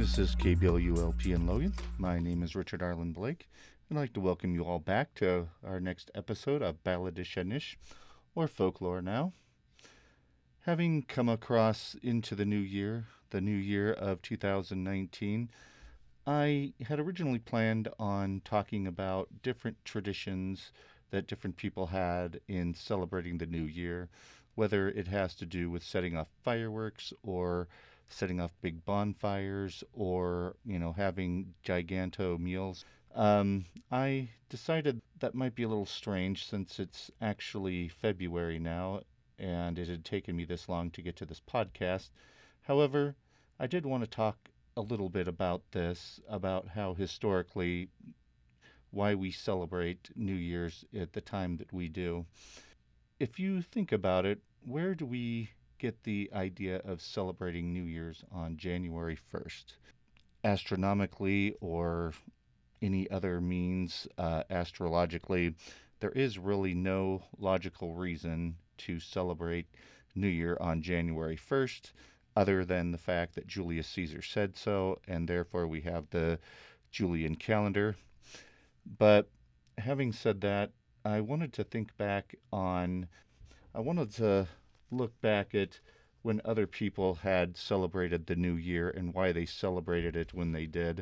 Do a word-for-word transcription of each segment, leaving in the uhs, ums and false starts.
This is K B L U L P in Logan. My name is Richard Arlen Blake. I'd like to welcome you all back to our next episode of Balladish or Folklore Now. Having come across into the new year, the new year of two thousand nineteen, I had originally planned on talking about different traditions that different people had in celebrating the new year, whether it has to do with setting off fireworks or setting off big bonfires or, you know, having giganto meals. Um, I decided that might be a little strange since it's actually February now and it had taken me this long to get to this podcast. However, I did want to talk a little bit about this, about how historically why we celebrate New Year's at the time that we do. If you think about it, where do we get the idea of celebrating New Year's on January first? Astronomically or any other means, uh, astrologically, there is really no logical reason to celebrate New Year on January first, other than the fact that Julius Caesar said so, and therefore we have the Julian calendar. But having said that, I wanted to think back on, I wanted to look back at when other people had celebrated the new year and why they celebrated it when they did.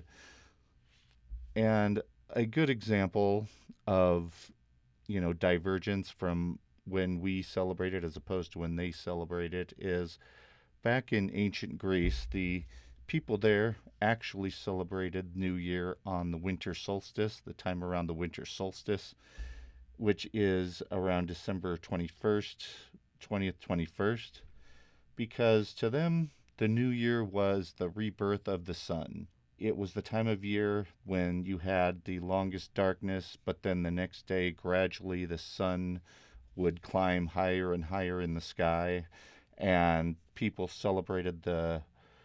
And a good example of, you know, divergence from when we celebrate it as opposed to when they celebrate it is back in ancient Greece, the people there actually celebrated New Year on the winter solstice, the time around the winter solstice, which is around December twenty-first, twentieth, twenty-first, because to them, the new year was the rebirth of the sun. It was the time of year when you had the longest darkness, but then the next day, gradually, the sun would climb higher and higher in the sky, and people celebrated the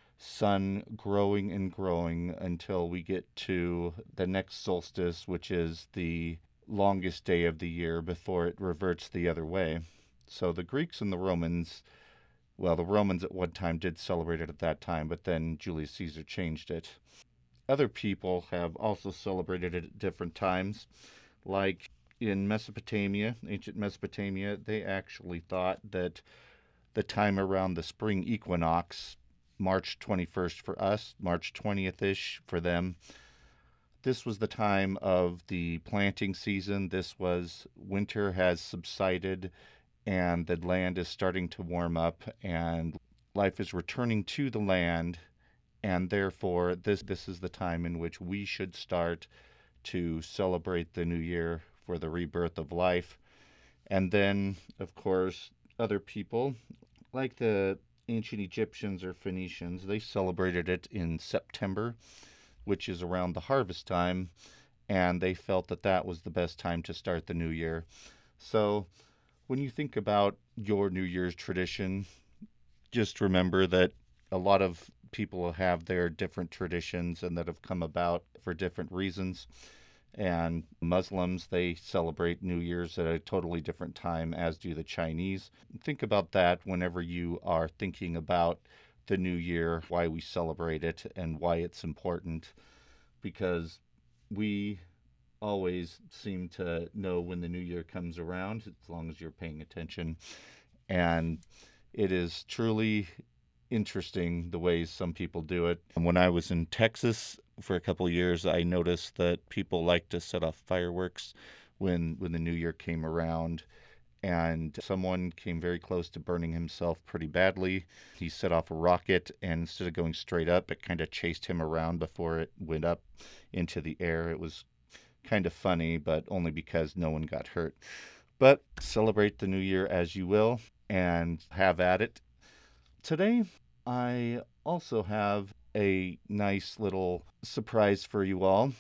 sun growing and growing until we get to the next solstice, which is the longest day of the year before it reverts the other way. So the Greeks and the Romans, well, the Romans at one time did celebrate it at that time, but then Julius Caesar changed it. Other people have also celebrated it at different times, like in Mesopotamia, ancient Mesopotamia, they actually thought that the time around the spring equinox, March twenty-first for us, March twentieth-ish for them, this was the time of the planting season. This was winter has subsided and the land is starting to warm up and life is returning to the land, and therefore this this is the time in which we should start to celebrate the new year for the rebirth of life. And then, of course, other people, like the ancient Egyptians or Phoenicians, they celebrated it in September, which is around the harvest time, and they felt that that was the best time to start the new year. So when you think about your New Year's tradition, just remember that a lot of people have their different traditions and that have come about for different reasons. And Muslims, they celebrate New Year's at a totally different time, as do the Chinese. Think about that whenever you are thinking about the new year, why we celebrate it, and why it's important, because we always seem to know when the new year comes around, as long as you're paying attention. And it is truly interesting the ways some people do it. And when I was in Texas for a couple of years, I noticed that people like to set off fireworks when when the new year came around. And someone came very close to burning himself pretty badly. He set off a rocket, and instead of going straight up, it kind of chased him around before it went up into the air. It was kind of funny, but only because no one got hurt. But celebrate the new year as you will, and have at it. Today, I also have a nice little surprise for you all.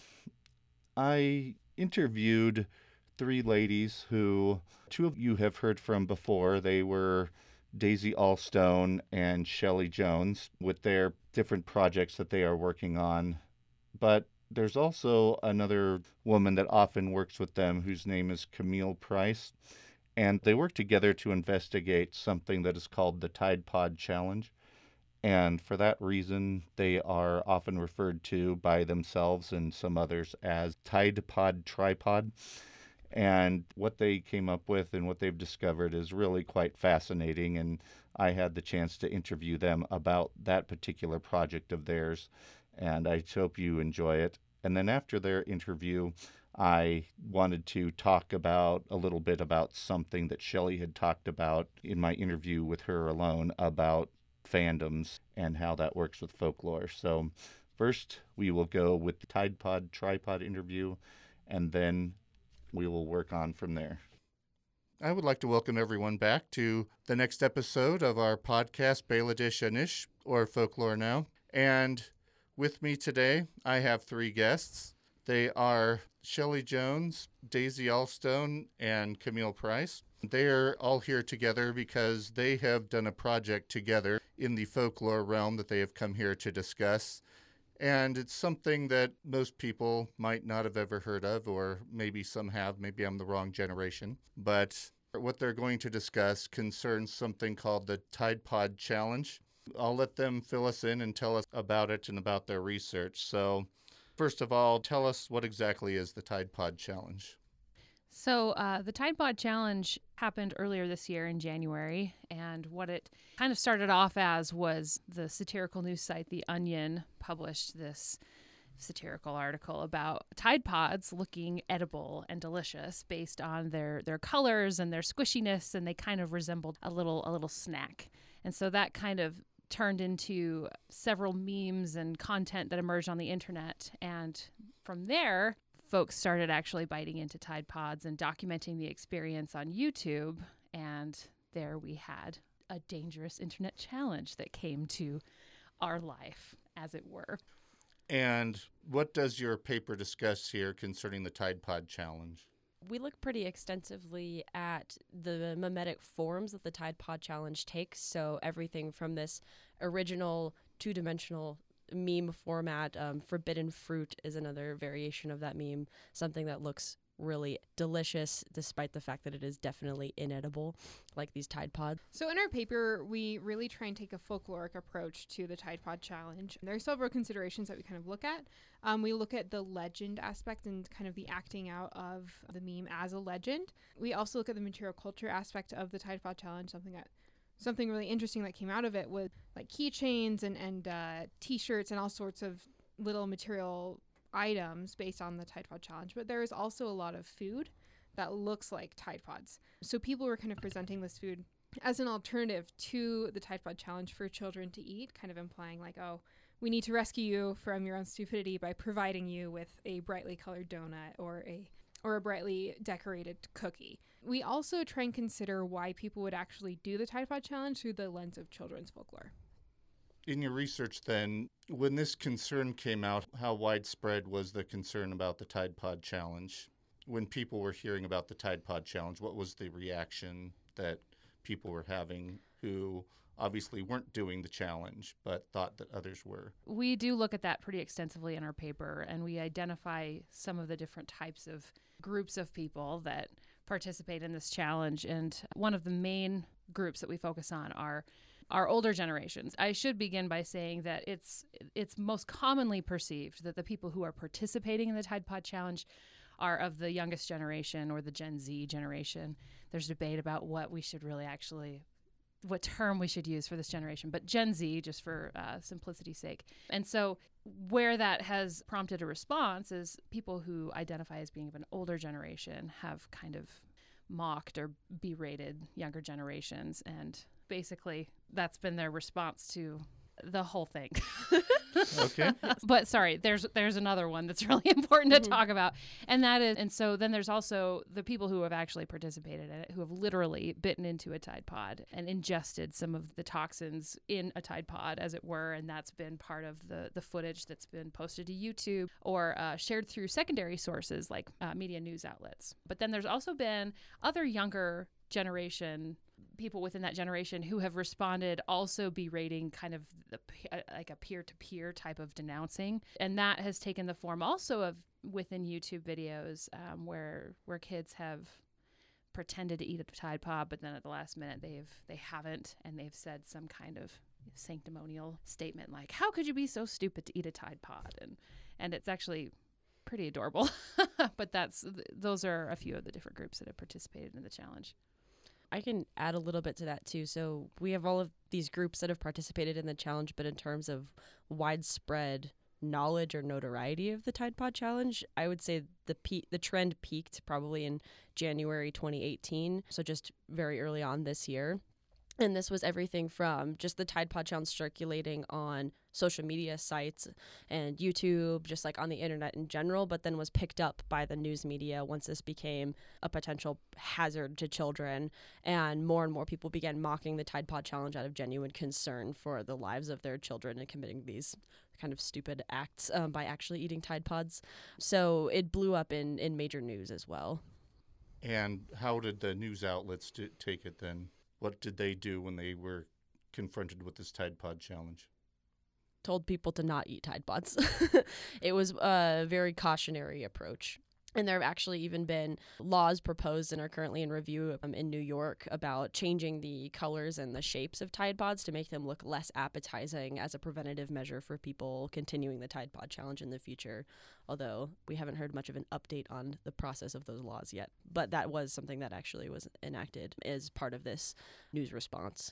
I interviewed three ladies who two of you have heard from before. They were Daisy Allstone and Shelley Jones with their different projects that they are working on. But there's also another woman that often works with them whose name is Camille Price. And they work together to investigate something that is called the Tide Pod Challenge. And for that reason, they are often referred to by themselves and some others as Tide Pod Tripod. And what they came up with and what they've discovered is really quite fascinating. And I had the chance to interview them about that particular project of theirs. And I hope you enjoy it. And then after their interview, I wanted to talk about a little bit about something that Shelley had talked about in my interview with her alone about fandoms and how that works with folklore. So first we will go with the Tide Pod Tripod interview, and then we will work on from there. I would like to welcome everyone back to the next episode of our podcast, Beiladиш Anish, or Folklore Now. And with me today, I have three guests. They are Shelley Jones, Daisy Allstone, and Camille Price. They are all here together because they have done a project together in the folklore realm that they have come here to discuss. And it's something that most people might not have ever heard of, or maybe some have. Maybe I'm the wrong generation. But what they're going to discuss concerns something called the Tide Pod Challenge. I'll let them fill us in and tell us about it and about their research. So first of all, tell us what exactly is the Tide Pod Challenge. So uh, the Tide Pod Challenge happened earlier this year in January, and what it kind of started off as was the satirical news site The Onion published this satirical article about Tide Pods looking edible and delicious based on their, their colors and their squishiness, and they kind of resembled a little a little snack. And so that kind of turned into several memes and content that emerged on the internet, and from there folks started actually biting into Tide Pods and documenting the experience on YouTube. And there we had a dangerous internet challenge that came to our life, as it were. And what does your paper discuss here concerning the Tide Pod Challenge? We look pretty extensively at the mimetic forms that the Tide Pod Challenge takes. So everything from this original two-dimensional meme format. Um, forbidden fruit is another variation of that meme, something that looks really delicious despite the fact that it is definitely inedible, like these Tide Pods. So in our paper, we really try and take a folkloric approach to the Tide Pod Challenge. There are several considerations that we kind of look at. Um, we look at the legend aspect and kind of the acting out of the meme as a legend. We also look at the material culture aspect of the Tide Pod Challenge, something that Something really interesting that came out of it was like keychains and, and uh, T-shirts and all sorts of little material items based on the Tide Pod Challenge. But there is also a lot of food that looks like Tide Pods. So people were kind of presenting this food as an alternative to the Tide Pod Challenge for children to eat, kind of implying like, oh, we need to rescue you from your own stupidity by providing you with a brightly colored donut or a or a brightly decorated cookie. We also try and consider why people would actually do the Tide Pod Challenge through the lens of children's folklore. In your research then, when this concern came out, how widespread was the concern about the Tide Pod Challenge? When people were hearing about the Tide Pod Challenge, what was the reaction that people were having who obviously weren't doing the challenge but thought that others were? We do look at that pretty extensively in our paper, and we identify some of the different types of groups of people that participate in this challenge. And one of the main groups that we focus on are our older generations. I should begin by saying that it's it's most commonly perceived that the people who are participating in the Tide Pod Challenge are of the youngest generation or the Gen Z generation. There's debate about what we should really actually what term we should use for this generation, but Gen Z, just for uh, simplicity's sake. And so where that has prompted a response is people who identify as being of an older generation have kind of mocked or berated younger generations. And basically that's been their response to the whole thing. Okay. But sorry, there's there's another one that's really important to Mm-hmm. talk about. And that is, and so then there's also the people who have actually participated in it, who have literally bitten into a Tide Pod and ingested some of the toxins in a Tide Pod, as it were. And that's been part of the, the footage that's been posted to YouTube or uh, shared through secondary sources like uh, media news outlets. But then there's also been other younger generation people within that generation who have responded, also berating kind of the, like a peer-to-peer type of denouncing. And that has taken the form also of within YouTube videos um, where where kids have pretended to eat a Tide Pod, but then at the last minute they've they haven't, and they've said some kind of sanctimonial statement like, how could you be so stupid to eat a Tide Pod? And and it's actually pretty adorable. But that's those are a few of the different groups that have participated in the challenge. I can add a little bit to that too. So we have all of these groups that have participated in the challenge, but in terms of widespread knowledge or notoriety of the Tide Pod Challenge, I would say the pe- the trend peaked probably in January twenty eighteen, so just very early on this year. And this was everything from just the Tide Pod Challenge circulating on social media sites and YouTube, just like on the internet in general, but then was picked up by the news media once this became a potential hazard to children. And more and more people began mocking the Tide Pod Challenge out of genuine concern for the lives of their children and committing these kind of stupid acts um, by actually eating Tide Pods. So it blew up in, in major news as well. And how did the news outlets t- take it then? What did they do when they were confronted with this Tide Pod Challenge? Told people to not eat Tide Pods. It was a very cautionary approach. And there have actually even been laws proposed and are currently in review um, in New York about changing the colors and the shapes of Tide Pods to make them look less appetizing as a preventative measure for people continuing the Tide Pod Challenge in the future. Although we haven't heard much of an update on the process of those laws yet. But that was something that actually was enacted as part of this news response.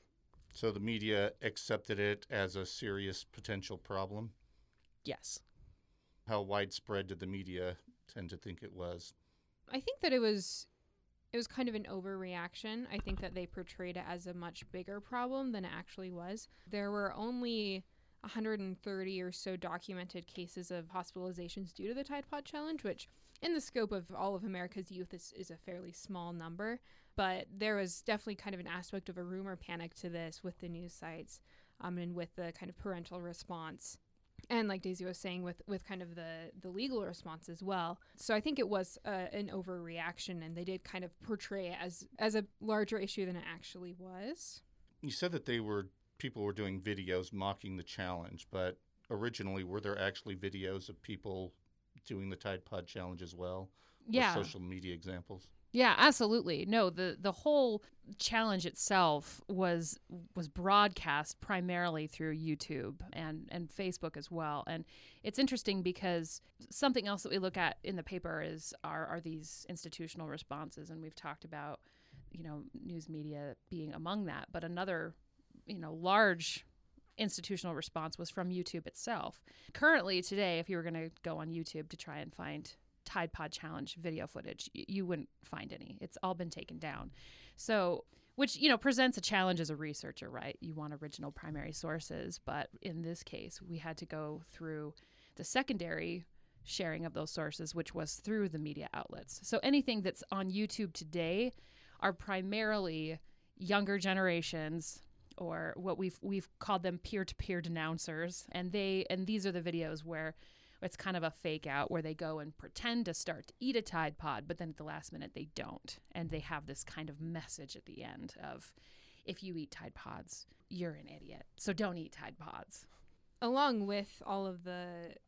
So the media accepted it as a serious potential problem? Yes. How widespread did the media tend to think it was? I think that it was it was kind of an overreaction. I think that they portrayed it as a much bigger problem than it actually was. There were only one hundred thirty or so documented cases of hospitalizations due to the Tide Pod Challenge, which in the scope of all of America's youth is, is a fairly small number. But there was definitely kind of an aspect of a rumor panic to this with the news sites um, and with the kind of parental response. And like Daisy was saying, with, with kind of the, the legal response as well. So I think it was uh, an overreaction, and they did kind of portray it as, as a larger issue than it actually was. You said that they were people were doing videos mocking the challenge, but originally were there actually videos of people doing the Tide Pod Challenge as well? Yeah. Or social media examples? Yeah, absolutely. No, the, the whole challenge itself was was broadcast primarily through YouTube and, and Facebook as well. And it's interesting because something else that we look at in the paper is are, are these institutional responses. And we've talked about, you know, news media being among that. But another, you know, large institutional response was from YouTube itself. Currently today, if you were going to go on YouTube to try and find Tide Pod Challenge video footage, you wouldn't find any. It's all been taken down. So, which, you know, presents a challenge as a researcher, right? You want original primary sources, but in this case, we had to go through the secondary sharing of those sources, which was through the media outlets. So anything that's on YouTube today are primarily younger generations, or what we've we've called them peer-to-peer denouncers, and they and these are the videos where it's kind of a fake out where they go and pretend to start to eat a Tide Pod, but then at the last minute they don't. And they have this kind of message at the end of, if you eat Tide Pods, you're an idiot. So don't eat Tide Pods. Along with all of the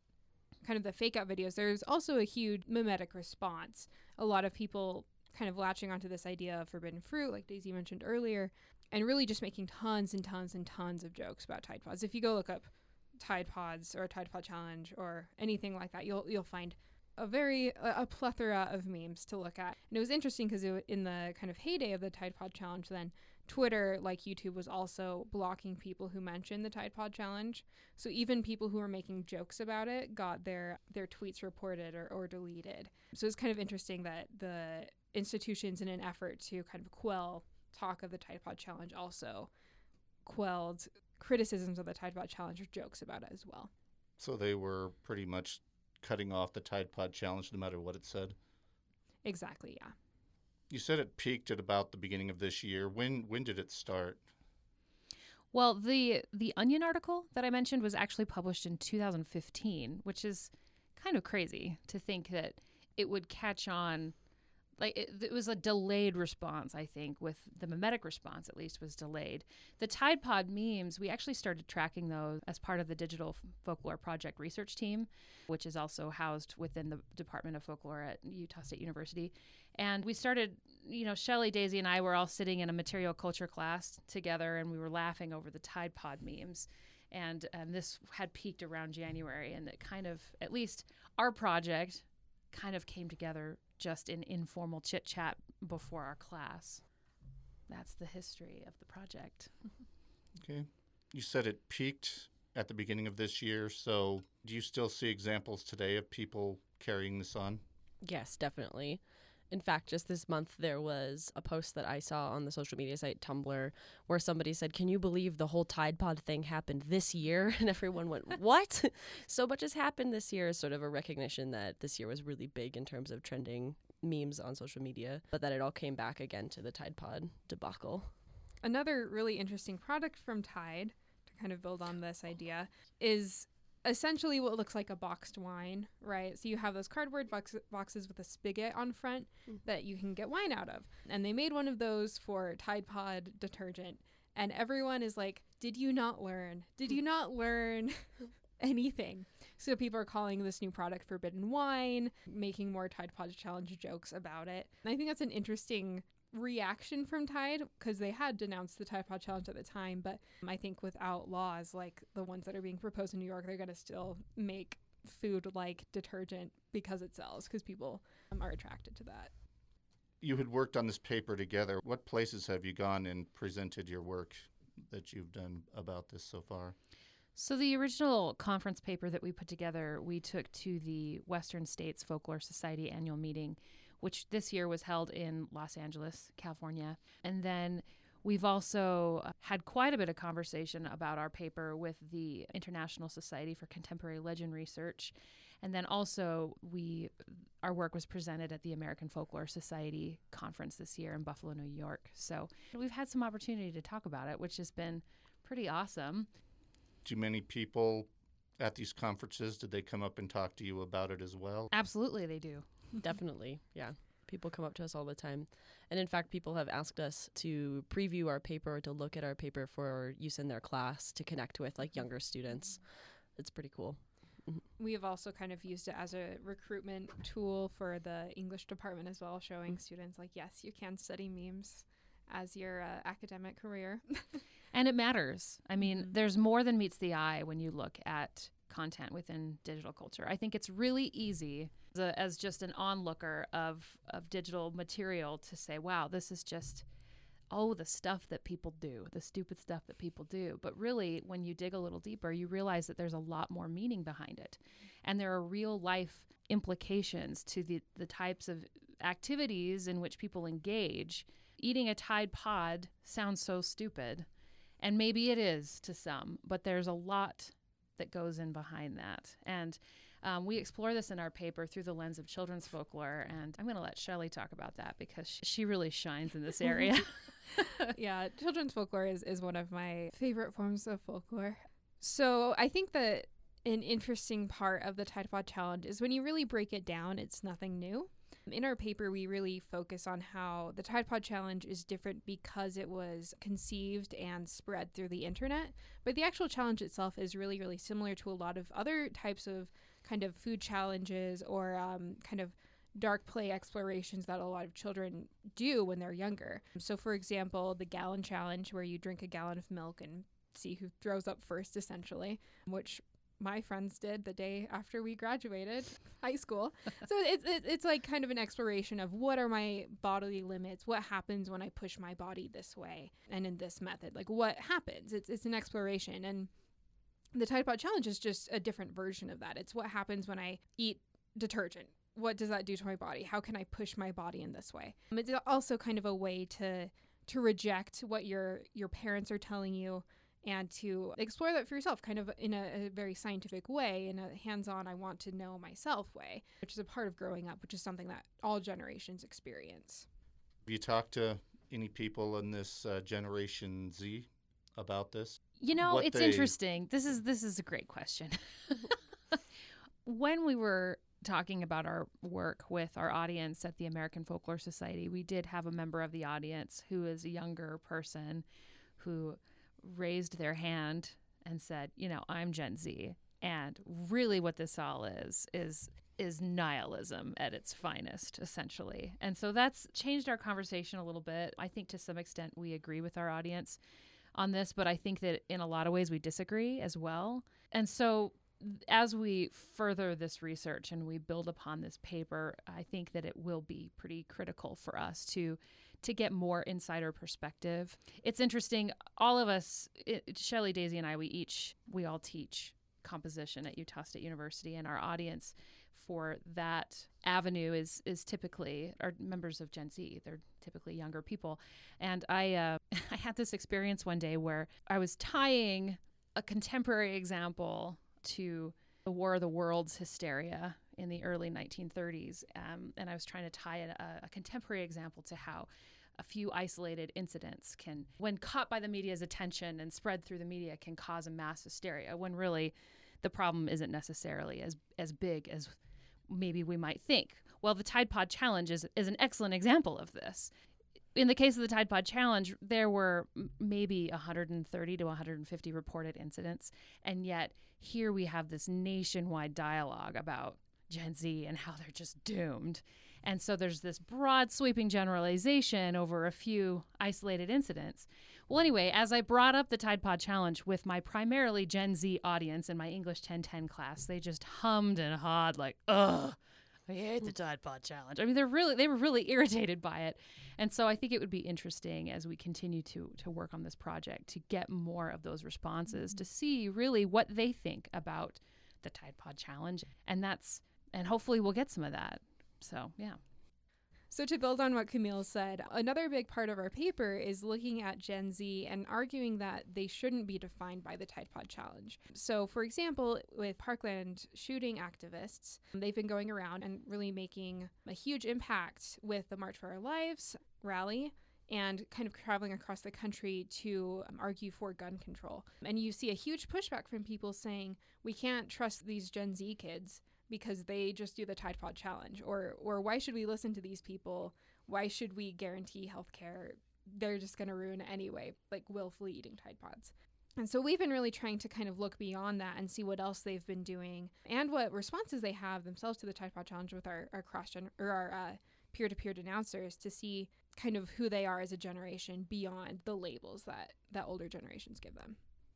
kind of the fake out videos, there's also a huge mimetic response. A lot of people kind of latching onto this idea of forbidden fruit, like Daisy mentioned earlier, and really just making tons and tons and tons of jokes about Tide Pods. If you go look up Tide Pods or Tide Pod Challenge or anything like that, you'll you'll find a very a, a plethora of memes to look at. And it was interesting because in the kind of heyday of the Tide Pod Challenge, then Twitter, like YouTube, was also blocking people who mentioned the Tide Pod Challenge. So even people who were making jokes about it got their their tweets reported or, or deleted. So it's kind of interesting that the institutions, in an effort to kind of quell talk of the Tide Pod Challenge, also quelled criticisms of the Tide Pod Challenge or jokes about it as well. So they were pretty much cutting off the Tide Pod Challenge no matter what it said? Exactly, yeah. You said it peaked at about the beginning of this year. When when did it start? Well, the the Onion article that I mentioned was actually published in two thousand fifteen, which is kind of crazy to think that it would catch on like it, it was a delayed response, I think, with the mimetic response at least was delayed. The Tide Pod memes, we actually started tracking those as part of the Digital Folklore Project research team, which is also housed within the Department of Folklore at Utah State University. And we started, you know, Shelley, Daisy, and I were all sitting in a material culture class together, and we were laughing over the Tide Pod memes. And, and this had peaked around January, and it kind of, at least our project kind of came together just in informal chit chat before our class. That's the history of the project. Okay. You said it peaked at the beginning of this year, so do you still see examples today of people carrying this on? Yes, definitely. In fact, just this month, there was a post that I saw on the social media site Tumblr where somebody said, "Can you believe the whole Tide Pod thing happened this year?" And everyone went, "What?" So much has happened this year, sort of a recognition that this year was really big in terms of trending memes on social media, but that it all came back again to the Tide Pod debacle. Another really interesting product from Tide, to kind of build on this idea, is essentially what looks like a boxed wine, right? So you have those cardboard box- boxes with a spigot on front mm. that you can get wine out of. And they made one of those for Tide Pod detergent. And everyone is like, did you not learn? Did you not learn anything? So people are calling this new product Forbidden Wine, making more Tide Pod Challenge jokes about it. And I think that's an interesting reaction from Tide, because they had denounced the Tide Pod Challenge at the time, but I think without laws like the ones that are being proposed in New York, they're going to still make food like detergent because it sells, because people um, are attracted to that. You had worked on this paper together. What places have you gone and presented your work that you've done about this so far? So the original conference paper that we put together, we took to the Western States Folklore Society annual meeting, which this year was held in Los Angeles, California. And then we've also had quite a bit of conversation about our paper with the International Society for Contemporary Legend Research. And then also we our work was presented at the American Folklore Society conference this year in Buffalo, New York. So we've had some opportunity to talk about it, which has been pretty awesome. Do many people at these conferences, did they come up and talk to you about it as well? Absolutely, they do. Definitely, yeah. People come up to us all the time. And in fact, people have asked us to preview our paper or to look at our paper for use in their class to connect with like younger students. It's pretty cool. We have also kind of used it as a recruitment tool for the English department as well, showing students like, yes, you can study memes as your uh, academic career. And it matters. I mean, Mm-hmm. there's more than meets the eye when you look at content within digital culture. I think it's really easy as, a, as just an onlooker of, of digital material to say, wow, this is just, oh, the stuff that people do, the stupid stuff that people do. But really, when you dig a little deeper, you realize that there's a lot more meaning behind it. And there are real life implications to the, the types of activities in which people engage. Eating a Tide Pod sounds so stupid, and maybe it is to some, but there's a lot that goes in behind that. And um, we explore this in our paper through the lens of children's folklore, and I'm going to let Shelley talk about that because sh- she really shines in this area. Yeah, children's folklore is, is one of my favorite forms of folklore. So I think that an interesting part of the Tide Pod Challenge is when you really break it down, it's nothing new. In our paper, we really focus on how the Tide Pod Challenge is different because it was conceived and spread through the internet. But the actual challenge itself is really, really similar to a lot of other types of kind of food challenges or um, kind of dark play explorations that a lot of children do when they're younger. So, for example, the gallon challenge, where you drink a gallon of milk and see who throws up first, essentially, which my friends did the day after we graduated high school. So it's it, it's like kind of an exploration of what are my bodily limits? What happens when I push my body this way and in this method? Like what happens? It's it's an exploration. And the Tide Pod Challenge is just a different version of that. It's what happens when I eat detergent. What does that do to my body? How can I push my body in this way? It's also kind of a way to to reject what your your parents are telling you and to explore that for yourself, kind of in a, a very scientific way, in a hands-on, I want to know myself way, which is a part of growing up, which is something that all generations experience. Have you talked to any people in this uh, Generation Z about this? You know, What it's they- interesting. This is this is a great question. When we were talking about our work with our audience at the American Folklore Society, we did have a member of the audience who is a younger person who raised their hand and said, you know, I'm Gen Z. And really what this all is, is is nihilism at its finest, essentially. And so that's changed our conversation a little bit. I think to some extent we agree with our audience on this, but I think that in a lot of ways we disagree as well. And so as we further this research and we build upon this paper, I think that it will be pretty critical for us to to get more insider perspective. It's interesting, all of us, it, Shelley, Daisy, and I, we each, we all teach composition at Utah State University, and our audience for that avenue is is typically are members of Gen Z. They're typically younger people. And I uh, I had this experience one day where I was tying a contemporary example to the War of the Worlds hysteria in the early nineteen thirties. Um, and I was trying to tie a, a contemporary example to how a few isolated incidents can, when caught by the media's attention and spread through the media, can cause a mass hysteria, when really the problem isn't necessarily as, as big as maybe we might think. Well, the Tide Pod Challenge is, is an excellent example of this. In the case of the Tide Pod Challenge, there were m- maybe one hundred thirty to one hundred fifty reported incidents, and yet here we have this nationwide dialogue about Gen Z and how they're just doomed. And so there's this broad sweeping generalization over a few isolated incidents. Well, anyway, as I brought up the Tide Pod Challenge with my primarily Gen Z audience in my English ten ten class, they just hummed and hawed like, ugh, I hate the Tide Pod Challenge. I mean, they're really, they were really irritated by it. And so I think it would be interesting as we continue to to work on this project to get more of those responses, to see really what they think about the Tide Pod Challenge. And that's, and hopefully we'll get some of that. So, yeah. So to build on what Camille said, another big part of our paper is looking at Gen Z and arguing that they shouldn't be defined by the Tide Pod Challenge. So, for example, with Parkland shooting activists, they've been going around and really making a huge impact with the March for Our Lives rally and kind of traveling across the country to um, argue for gun control. And you see a huge pushback from people saying, we can't trust these Gen Z kids because they just do the Tide Pod Challenge, or or why should we listen to these people? Why should we guarantee health care? They're just going to ruin it anyway, like willfully eating Tide Pods. And so we've been really trying to kind of look beyond that and see what else they've been doing and what responses they have themselves to the Tide Pod Challenge with our, our cross gen or our uh, peer-to-peer denouncers, to see kind of who they are as a generation beyond the labels that, that older generations give them.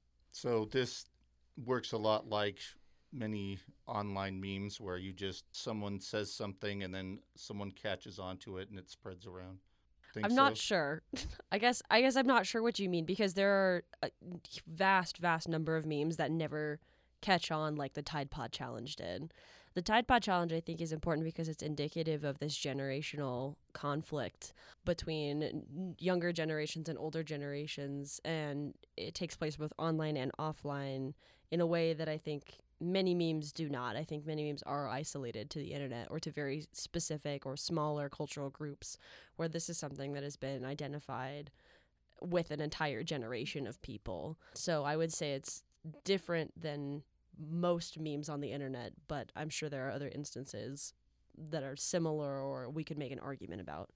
So this works a lot like many online memes where you just, someone says something and then someone catches onto it and it spreads around. Think I'm so? not sure. I guess I guess I'm not sure what you mean, because there are a vast, vast number of memes that never catch on like the Tide Pod Challenge did. The Tide Pod Challenge, I think, is important because it's indicative of this generational conflict between younger generations and older generations, and it takes place both online and offline in a way that I think many memes do not. I think many memes are isolated to the internet or to very specific or smaller cultural groups, where this is something that has been identified with an entire generation of people. So I would say it's different than most memes on the internet, but I'm sure there are other instances that are similar or we could make an argument about.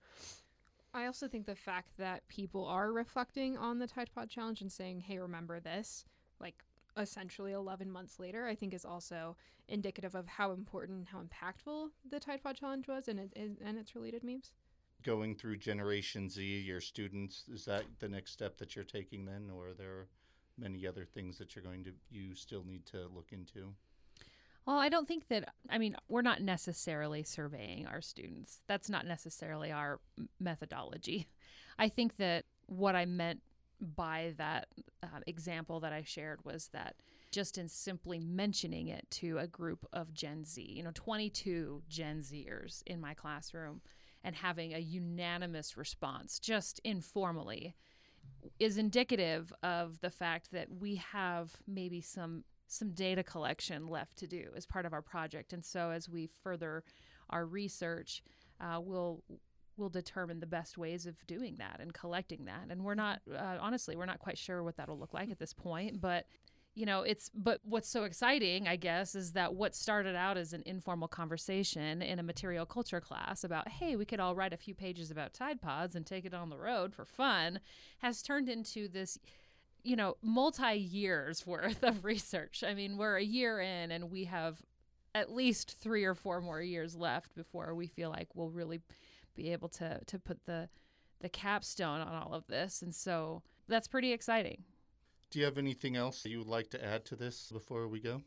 I also think the fact that people are reflecting on the Tide Pod Challenge and saying, hey, remember this, like essentially eleven months later, I think is also indicative of how important, how impactful the Tide Pod Challenge was and, it, and its related memes. Going through Generation Z, your students, is that the next step that you're taking then, or are there many other things that you're going to, you still need to look into? Well, I don't think that, I mean, we're not necessarily surveying our students. That's not necessarily our m- methodology. I think that what I meant by that uh, example that I shared was that just in simply mentioning it to a group of Gen Z, you know, twenty-two Gen Zers in my classroom, and having a unanimous response just informally is indicative of the fact that we have maybe some some data collection left to do as part of our project. And so as we further our research, uh, we'll we'll determine the best ways of doing that and collecting that. And we're not, uh, honestly, we're not quite sure what that'll look like at this point. But you know, it's, but what's so exciting, I guess, is that what started out as an informal conversation in a material culture class about, hey, we could all write a few pages about Tide Pods and take it on the road for fun, has turned into this, you know, multi-years worth of research. I mean, we're a year in and we have at least three or four more years left before we feel like we'll really be able to, to put the, the capstone on all of this. And so that's pretty exciting. Do you have anything else that you would like to add to this before we go?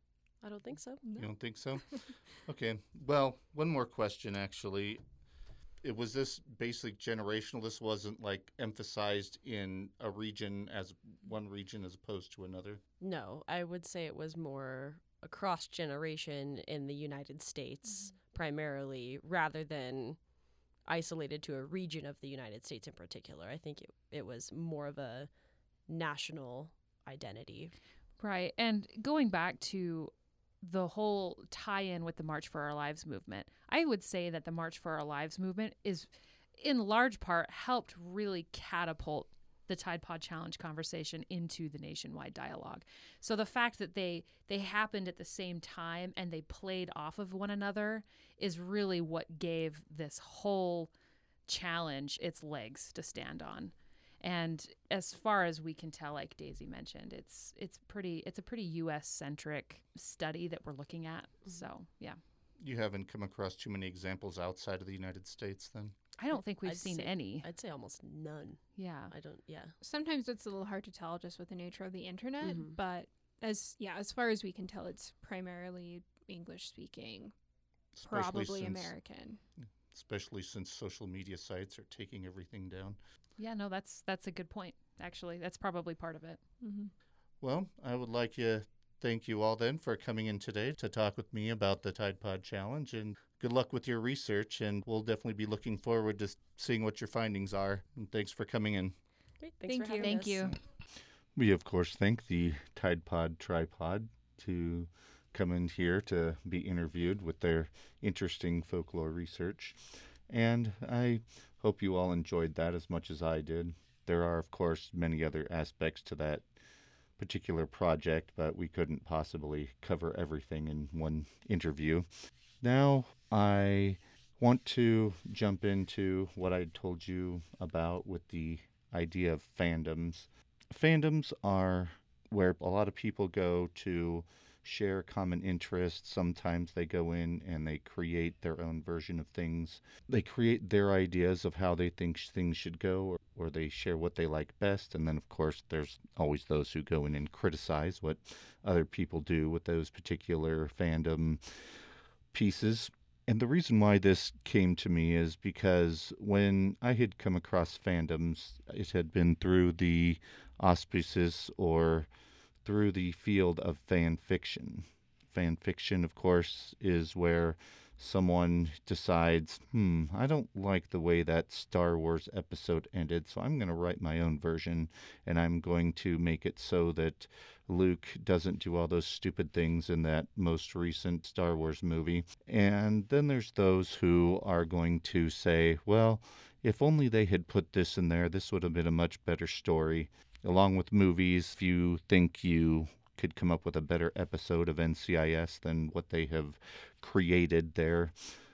I don't think so. You don't think so? Okay. Well, one more question, actually. It was this basic generational? This wasn't like emphasized in a region as one region as opposed to another? No, I would say it was more across generation in the United States mm-hmm. primarily, rather than isolated to a region of the United States in particular. I think it, it was more of a national identity. Right. And going back to the whole tie-in with the March for Our Lives movement, I would say that the March for Our Lives movement is, in large part, helped really catapult the Tide Pod Challenge conversation into the nationwide dialogue. So the fact that they they happened at the same time and they played off of one another is really what gave this whole challenge its legs to stand on. And as far as we can tell, like Daisy mentioned, it's it's pretty it's a pretty U S centric study that we're looking at. Mm-hmm. So yeah. You haven't come across too many examples outside of the United States, then? I don't think we've I'd seen say, any. I'd say almost none. Yeah. I don't. Yeah. Sometimes it's a little hard to tell just with the nature of the internet, Mm-hmm. but as yeah, as far as we can tell, it's primarily English speaking, Especially probably since, American. Especially since social media sites are taking everything down. Yeah, no, that's that's a good point. Actually, that's probably part of it. Mm-hmm. Well, I would like to thank you all then for coming in today to talk with me about the Tide Pod Challenge, and good luck with your research, and we'll definitely be looking forward to seeing what your findings are. And thanks for coming in. Great. Thanks Thank for you. having Thank us. you. We, of course, thank the Tide Pod Tripod to come in here to be interviewed with their interesting folklore research. And I hope you all enjoyed that as much as I did. There are, of course, many other aspects to that particular project, but we couldn't possibly cover everything in one interview. Now I want to jump into what I told you about with the idea of fandoms. Fandoms are where a lot of people go to share common interests. Sometimes they go in and they create their own version of things. They create their ideas of how they think sh- things should go, or, or they share what they like best. And then, of course, there's always those who go in and criticize what other people do with those particular fandom pieces. And the reason why this came to me is because when I had come across fandoms, it had been through the auspices or through the field of fan fiction. Fan fiction, of course, is where someone decides, hmm, I don't like the way that Star Wars episode ended, so I'm going to write my own version, and I'm going to make it so that Luke doesn't do all those stupid things in that most recent Star Wars movie. And then there's those who are going to say, well, if only they had put this in there, this would have been a much better story. Along with movies, if you think you could come up with a better episode of N C I S than what they have created there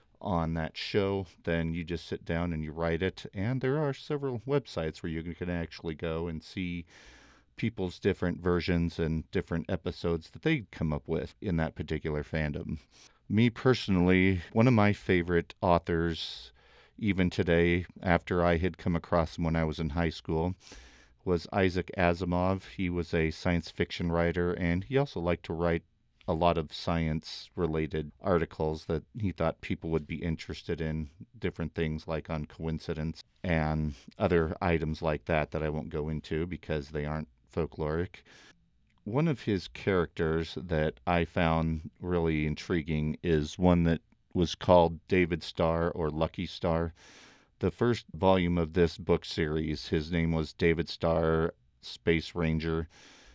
on that show, then you just sit down and you write it. And there are several websites where you can actually go and see people's different versions and different episodes that they come up with in that particular fandom. Me personally, one of my favorite authors, even today, after I had come across him when I was in high school, was Isaac Asimov. He was a science fiction writer, and he also liked to write a lot of science-related articles that he thought people would be interested in, different things like on coincidence and other items like that that I won't go into because they aren't folkloric. One of his characters that I found really intriguing is one that was called David Starr or Lucky Starr. The first volume of this book series, his name was David Starr, Space Ranger,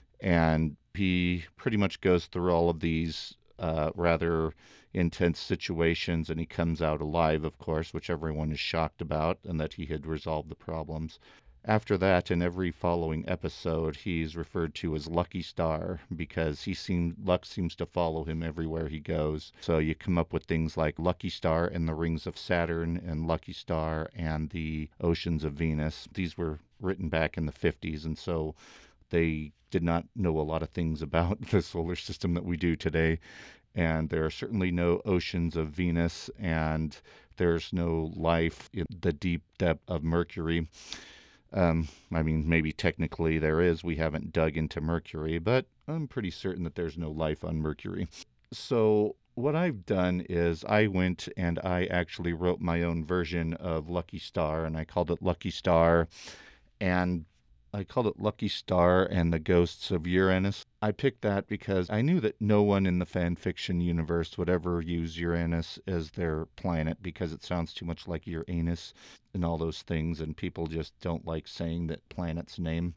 and he pretty much goes through all of these uh, rather intense situations, and he comes out alive, of course, which everyone is shocked about, and that he had resolved the problems. After that, in every following episode, he's referred to as Lucky Star because he seem, luck seems to follow him everywhere he goes. So you come up with things like Lucky Star and the Rings of Saturn and Lucky Star and the Oceans of Venus. These were written back in the fifties, and so they did not know a lot of things about the solar system that we do today. And there are certainly no oceans of Venus, and there's no life in the deep depth of Mercury. Um, I mean, maybe technically there is. We haven't dug into Mercury, but I'm pretty certain that there's no life on Mercury. So what I've done is I went and I actually wrote my own version of Lucky Star, and I called it Lucky Star, and I called it Lucky Star and the Ghosts of Uranus. I picked that because I knew that no one in the fan fiction universe would ever use Uranus as their planet because it sounds too much like Uranus and all those things, and people just don't like saying that planet's name.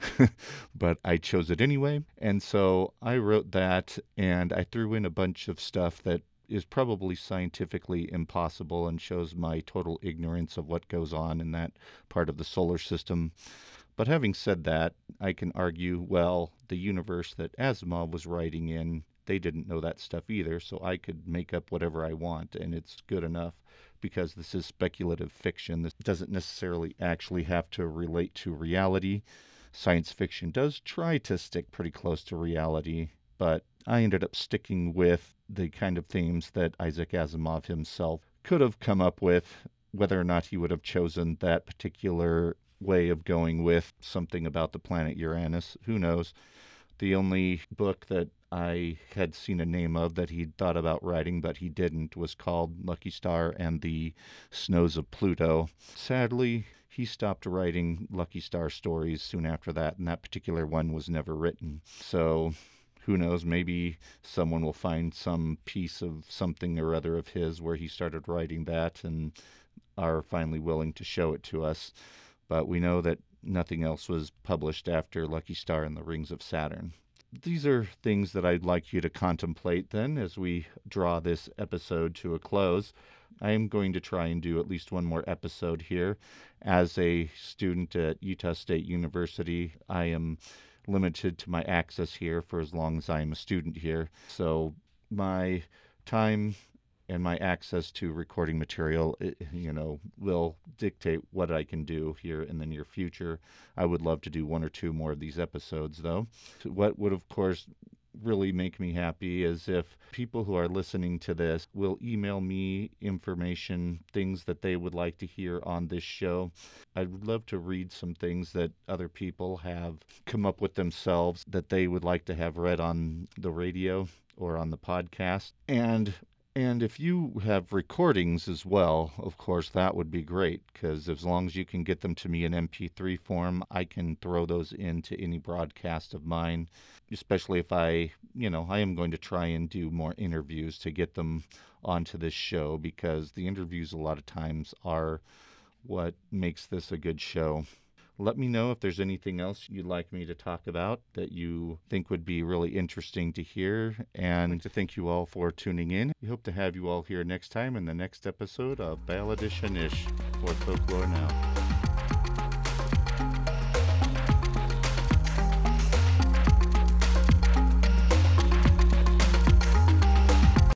But I chose it anyway, and so I wrote that, and I threw in a bunch of stuff that is probably scientifically impossible and shows my total ignorance of what goes on in that part of the solar system. But having said that, I can argue, well, the universe that Asimov was writing in, they didn't know that stuff either, so I could make up whatever I want, and it's good enough because this is speculative fiction. This doesn't necessarily actually have to relate to reality. Science fiction does try to stick pretty close to reality, but I ended up sticking with the kind of themes that Isaac Asimov himself could have come up with. Whether or not he would have chosen that particular way of going with something about the planet Uranus, who knows? The only book that I had seen a name of that he'd thought about writing, but he didn't, was called Lucky Star and the Snows of Pluto. Sadly, he stopped writing Lucky Star stories soon after that, and that particular one was never written. So who knows, maybe someone will find some piece of something or other of his where he started writing that and are finally willing to show it to us. But we know that nothing else was published after Lucky Star and the Rings of Saturn. These are things that I'd like you to contemplate then as we draw this episode to a close. I am going to try and do at least one more episode here. As a student at Utah State University, I am limited to my access here for as long as I am a student here. So my time and my access to recording material, you know, will dictate what I can do here in the near future. I would love to do one or two more of these episodes, though. What would, of course, really make me happy is if people who are listening to this will email me information, things that they would like to hear on this show. I'd love to read some things that other people have come up with themselves that they would like to have read on the radio or on the podcast. And And if you have recordings as well, of course, that would be great, because as long as you can get them to me in M P three form, I can throw those into any broadcast of mine, especially if I, you know, I am going to try and do more interviews to get them onto this show, because the interviews a lot of times are what makes this a good show. Let me know if there's anything else you'd like me to talk about that you think would be really interesting to hear, and to thank you all for tuning in. We hope to have you all here next time in the next episode of Balladish Anish for Folklore Now.